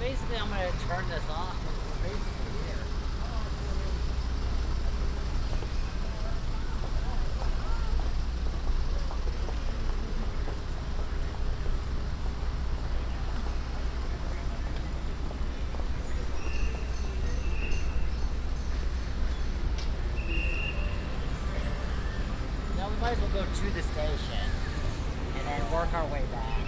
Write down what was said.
basically, I'm gonna turn this off. We're basically here. Now we might as well go to the station and then work our way back.